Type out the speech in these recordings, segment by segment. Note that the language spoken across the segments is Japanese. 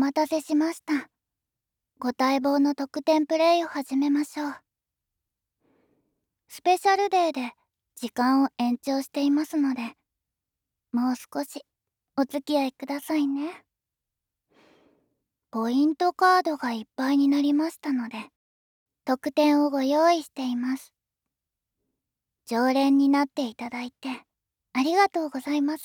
待たせしました。ご待望の特典プレイを始めましょう。スペシャルデーで時間を延長していますので、もう少しお付き合いくださいね。ポイントカードがいっぱいになりましたので、特典をご用意しています。常連になっていただいてありがとうございます。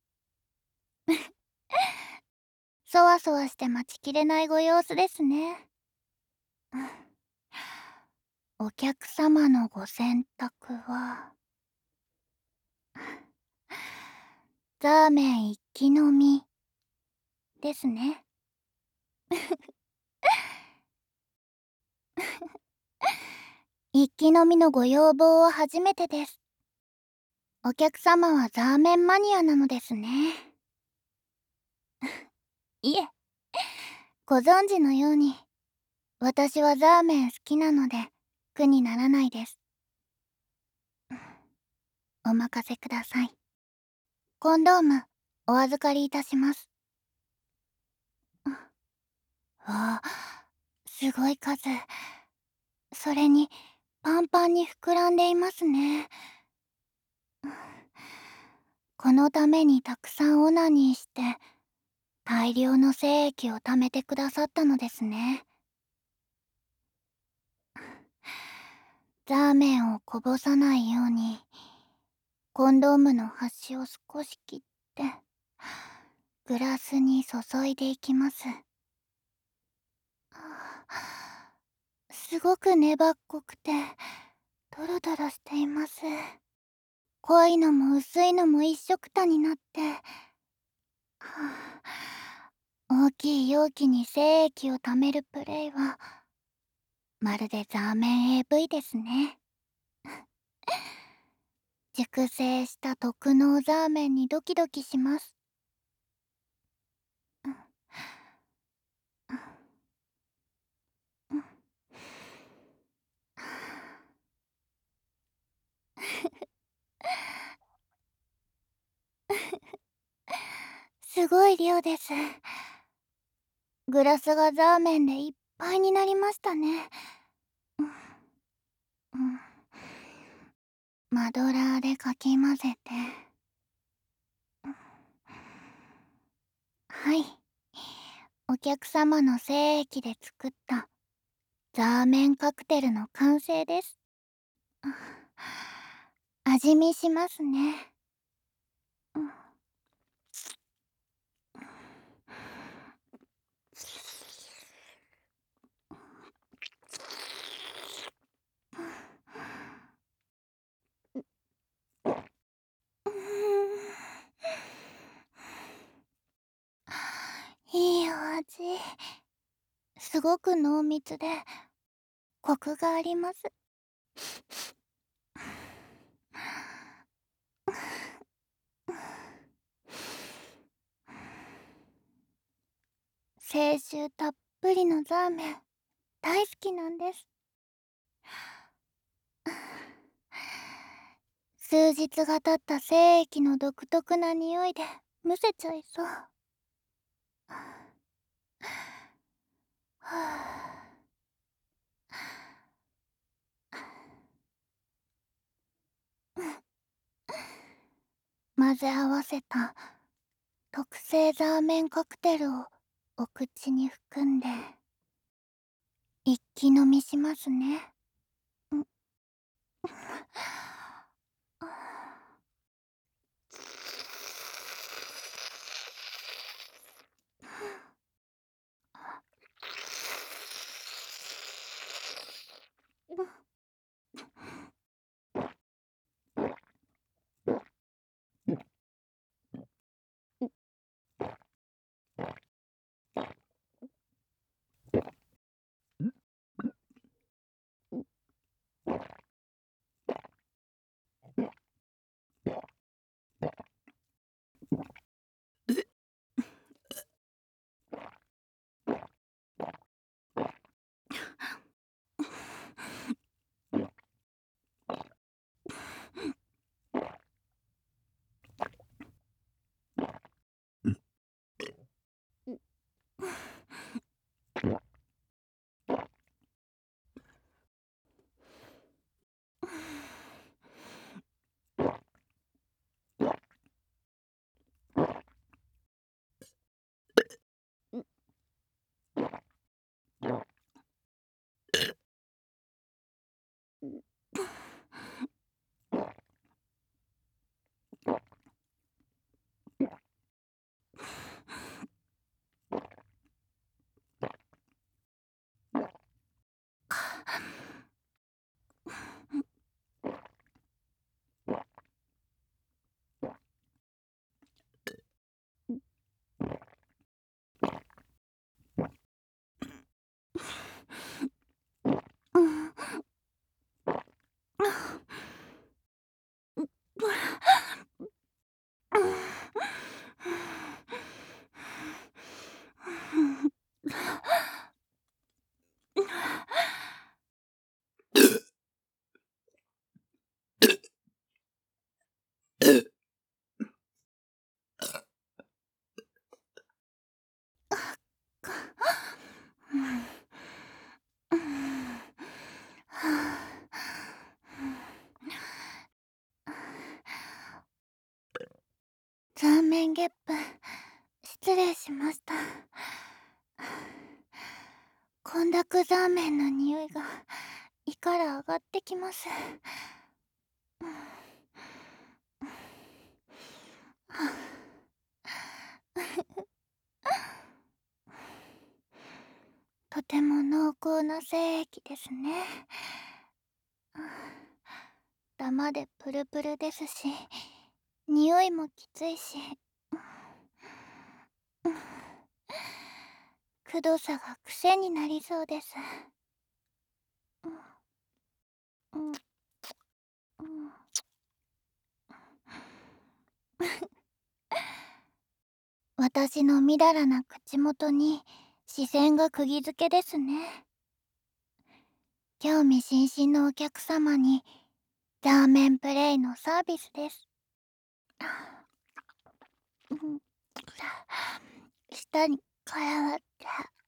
そわそわして待ちきれないご様子ですね。お客様のご選択は、ザーメン一気飲みですね。一気飲みのご要望は初めてです。お客様はザーメンマニアなのですね。いえ、ご存知のように、私はザーメン好きなので苦にならないです。お任せください。コンドームお預かりいたします。わあ、すごい数。それにパンパンに膨らんでいますね。このためにたくさんオナニーして大量の精液を貯めてくださったのですね。ザーメンをこぼさないようにコンドームの端を少し切ってグラスに注いでいきます。すごく粘っこくてドロドロしています。濃いのも薄いのも一緒くたになって、大きい容器に精液を貯めるプレイはまるでザーメン AV ですね。熟成した特濃ザーメンにドキドキします。すごい量です。グラスがザーメンでいっぱいになりましたね。マドラーでかき混ぜて。はい。お客様の精液で作ったザーメンカクテルの完成です。味見しますね。いいお味。すごく濃密でコクがあります。清臭たっぷりのザーメン大好きなんです。数日が経った精液の独特な匂いでむせちゃいそう。混ぜ合わせた特製ザーメンカクテルをお口に含んで一気飲みしますね。 失礼しました。混濁ザーメンの匂いが胃から上がってきます。とても濃厚な精液ですね。ダマでプルプルですし、匂いもきついし、くどさが癖になりそうです。うんうん私のみだらな口元に視線が釘付けですね。興味津々のお客様にラーメンプレイのサービスです。うん、舌に絡まって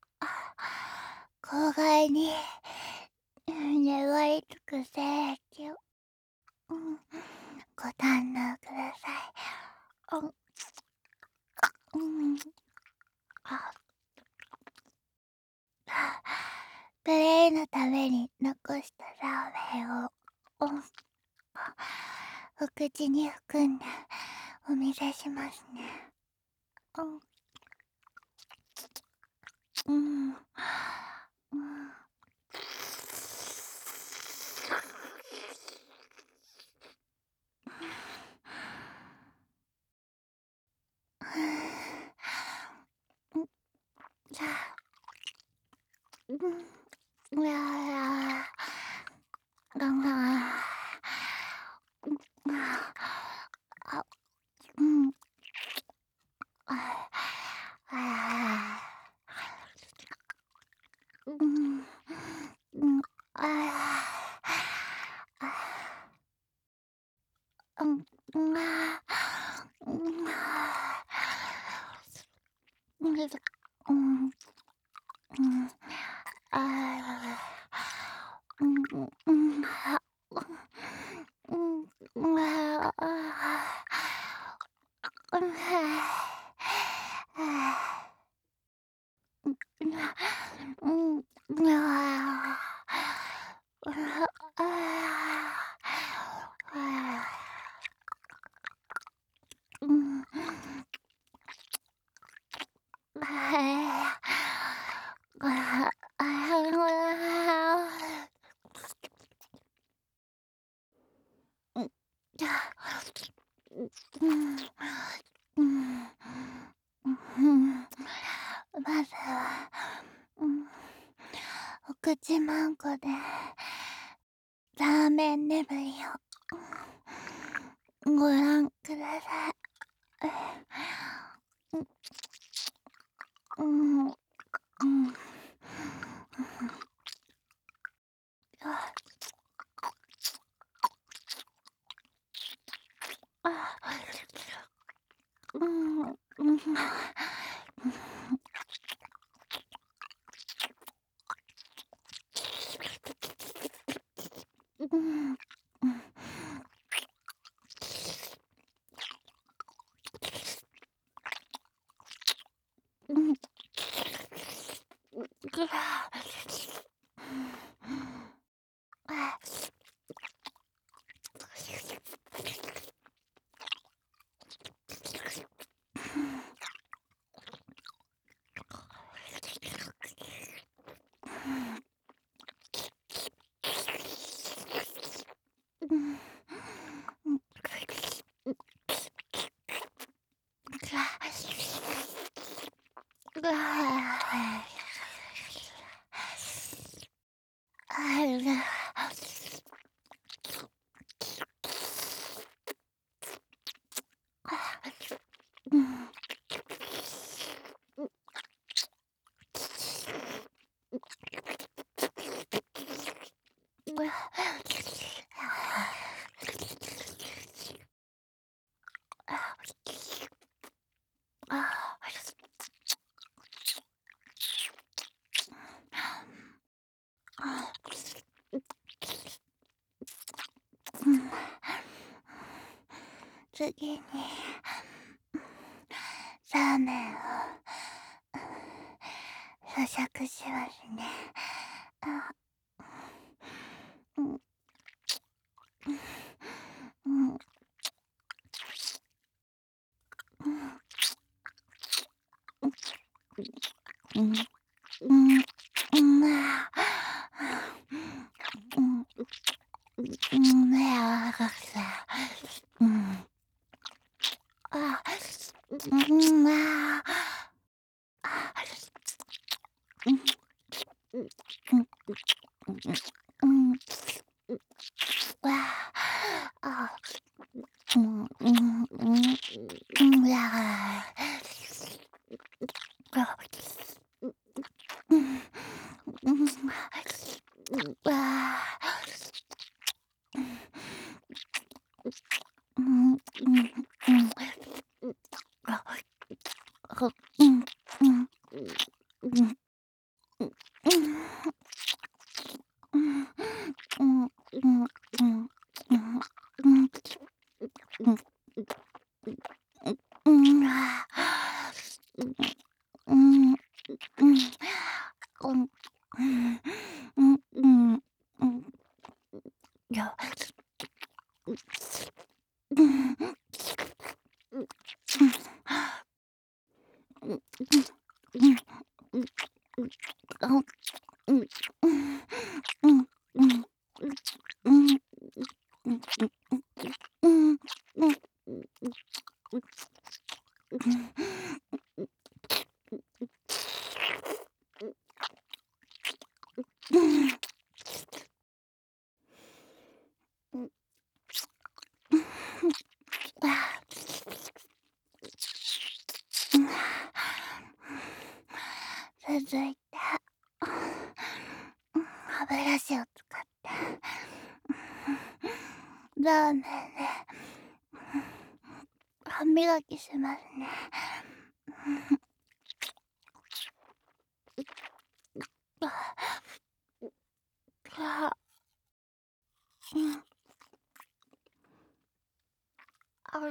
口外に粘りつく精液を、ご堪能ください。うんあプレイのために残したラーメンをお口に含んでお見せしますね。うん、うん、うん、うわあ、うん、うん、うん、うん、うん、うん、うん、うん、うん、うん、うん、うん、まずは、お口まんこでラーメン眠りをご覧ください。うん、うん、うん、うん、うん、うん、うん、次にラーメンを咀嚼しますね。あ、うん、うん、うん、うん、うん、うん、あ、うん、うん、ね、あ、うん、あ、うん、あ、あ、うん、うん、うん、うん、あ、あ、うん、うん、うん、うん、あ、あ、うん、うん、あ、うん、うん、うん、あ、あ、うん、うん、うん、うん、うん、うん、うん、うん、うん、うん、うん、あ、うん、うん、うん、うん、うん、うん、うん、いや、うん、うん、うん、うん、あ、うん、うん、うん、うん、うん、うん、うん、うん、うん、うん、あ、うん、続いて、歯ブラシを使ってラーメンで歯磨きしますね。あ、うん、あ、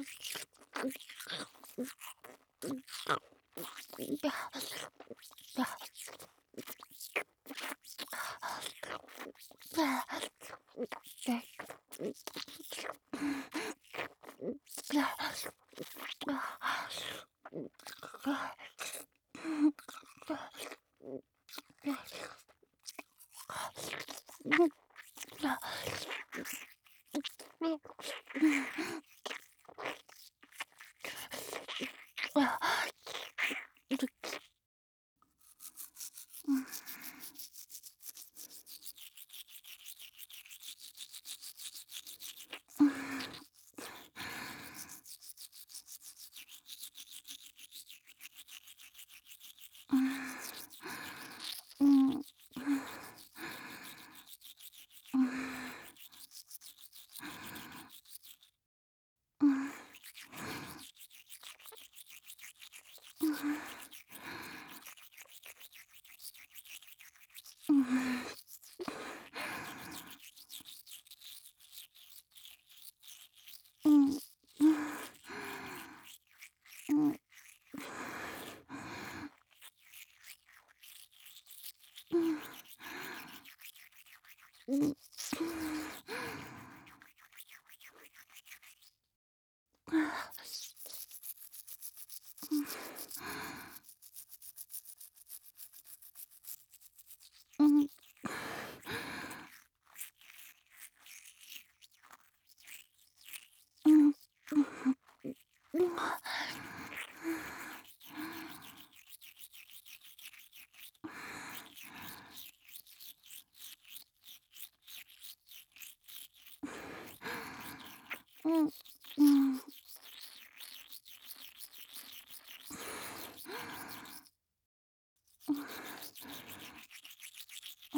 うん、うん、うん、うん、うん、うん、うん、うん、うん、うん、うん、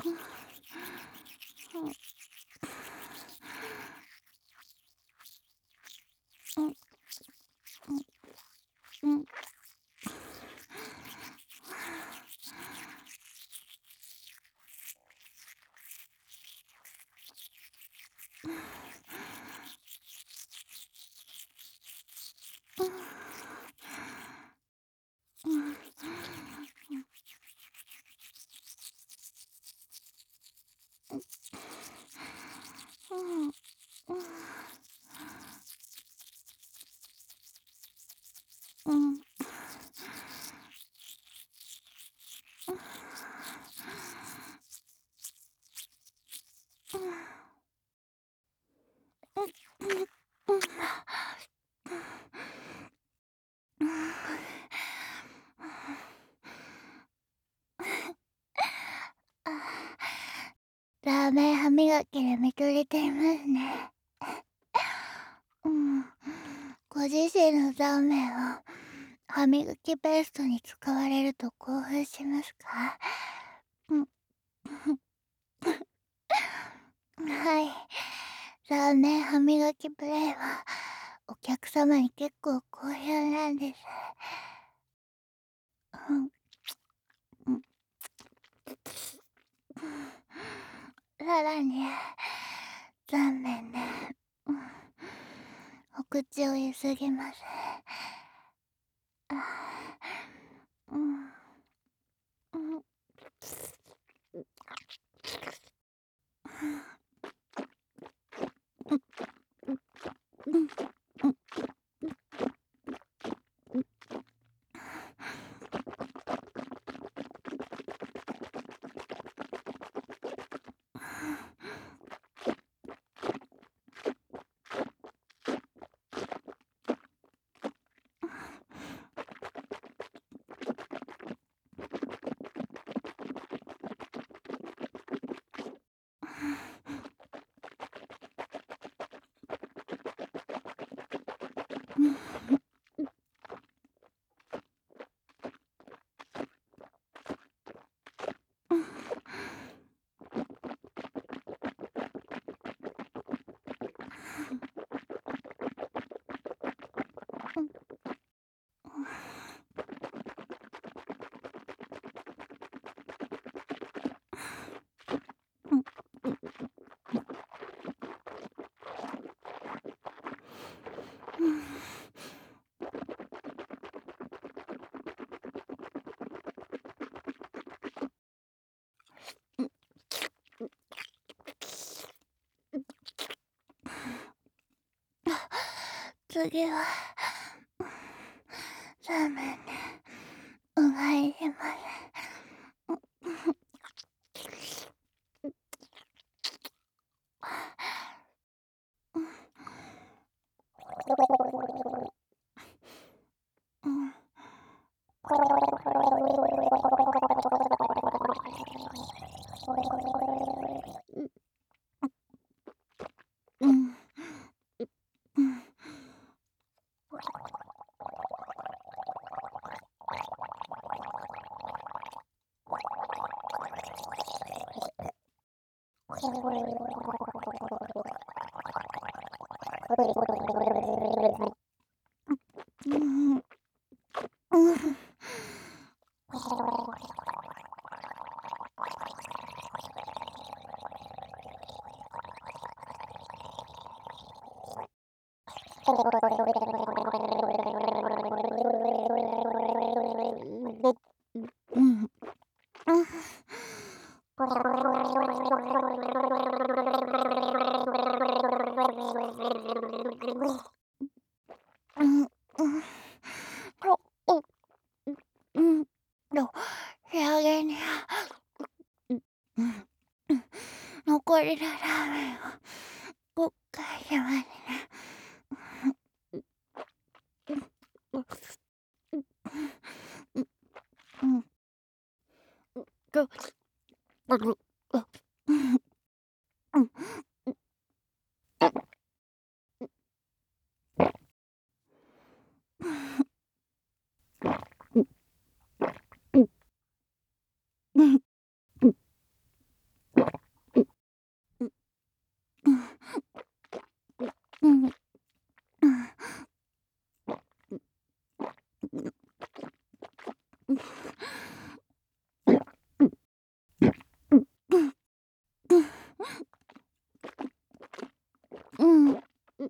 うん、 ラーメン歯磨きで見とれていますね。うん。ご自身のラーメンを歯磨きペーストに使われると興奮しますか？うん。はい。ラーメン歯磨きプレイはお客様に結構好評なんです。うん。うん。さらに、残念ね。うん。お口をゆすぎます。あー、うん。うん。うん。うん。次は、ラーメンでお願いします。うん。うん。うん。うん。うん。うん。うん。うん。うん。仕上げに、うん。残りのラーメンを後悔しますね。うん。と、うん。うん。うん。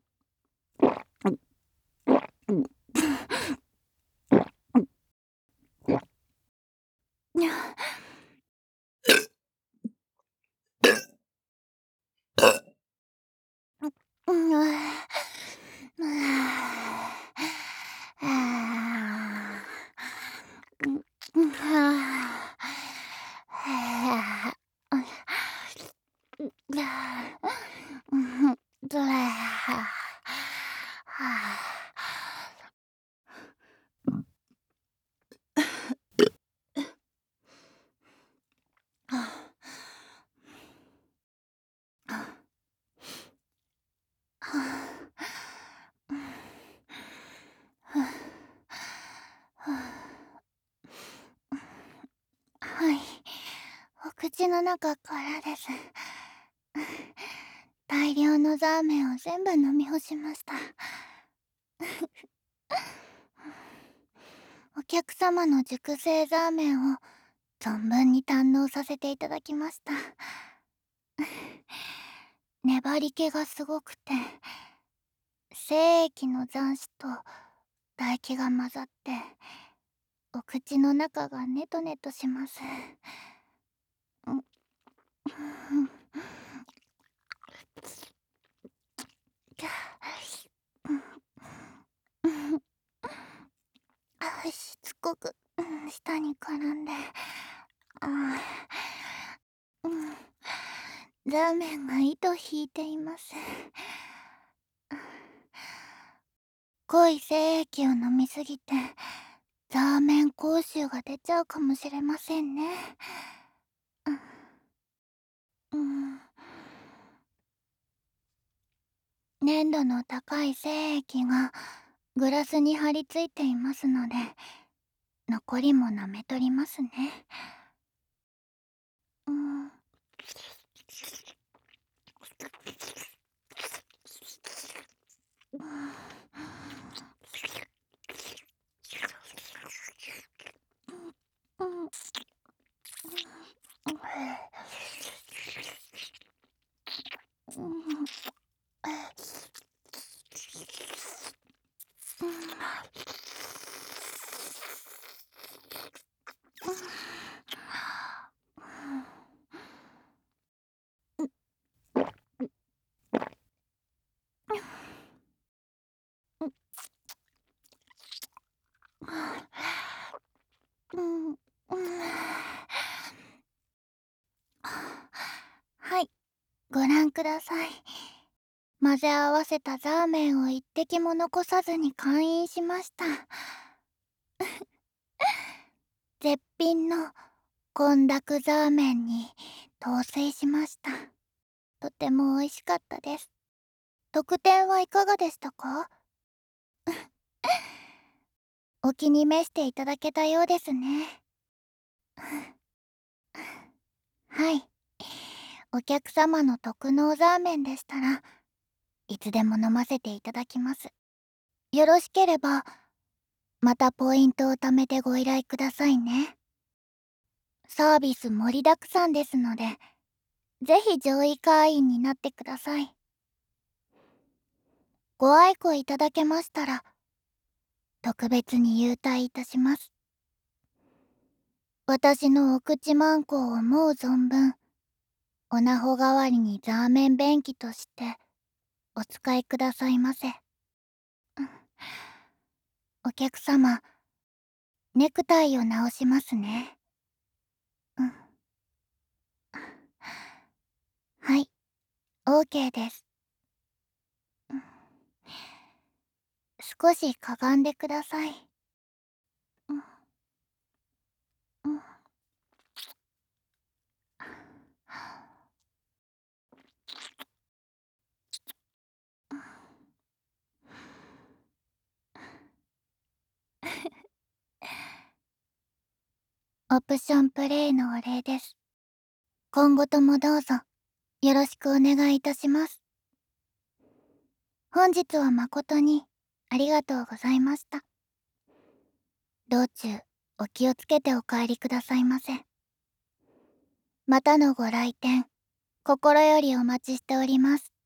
うん。 口の中からです。大量のザーメンを全部飲み干しました。お客様の熟成ザーメンを存分に堪能させていただきました。粘り気がすごくて、精液の残滓と唾液が混ざってお口の中がネトネトします。うん、しつこく舌に絡んで、ザーメンが糸引いています。濃い精液を飲みすぎてザーメン口臭が出ちゃうかもしれませんね。うん、粘度の高い精液がグラスに張り付いていますので、残りも舐め取りますね。うん、うん、うん、うん、はい、ご覧ください。混ぜ合わせたザーメンを一滴も残さずに完飲しました。絶品の混濁ザーメンに陶酔しました。とても美味しかったです。特典はいかがでしたか？お気に召していただけたようですね。はい。お客様の特納ザーメンでしたらいつでも飲ませていただきます。よろしければまたポイントを貯めてご依頼くださいね。サービス盛りだくさんですので、ぜひ上位会員になってください。ご愛顧いただけましたら特別に優待いたします。私のお口マンコを思う存分、おなほ代わりにザーメン便器としてお使いくださいませ。お客様、ネクタイを直しますね。はい、OK です。少しかがんでください。オプションプレイのお礼です。今後ともどうぞよろしくお願いいたします。本日は誠にありがとうございました。道中お気をつけてお帰りくださいませ。またのご来店心よりお待ちしております。